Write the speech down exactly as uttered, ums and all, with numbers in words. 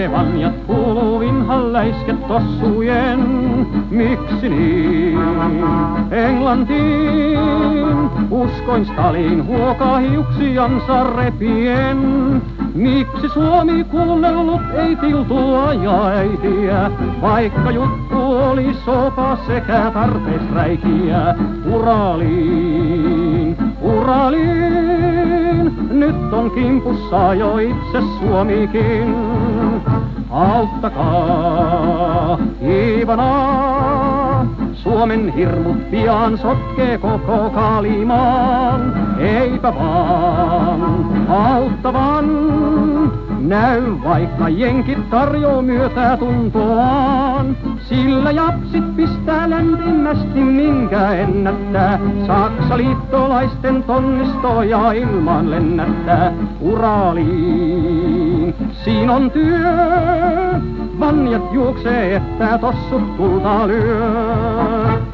sotkee vanjat kuuluu vinhan läisket tossujen. Miksi niin? Englantiin uskoin Stalin huokaa hiuksiansa repien. Miksi Suomi kuunnellut ei tiltua ja äitiä, vaikka juttu oli sopa sekä tarpeisräikiä? Uraliin, Uraliin, nyt on kimpussa jo itse Suomikin. Auttakaa, Ivanaa, Suomen hirmut pian sotkee koko Kaalimaan. Eipä vaan auttavan, näy vaikka jenkit tarjoo myötää tuntoaan. Sillä japsit pistää lämpimästi minkä ennättää. Saksa liittolaisten tonnistoja ilman lennättää. Uraliin, siinä on työ, vanjat juoksee että tossut tulta lyö.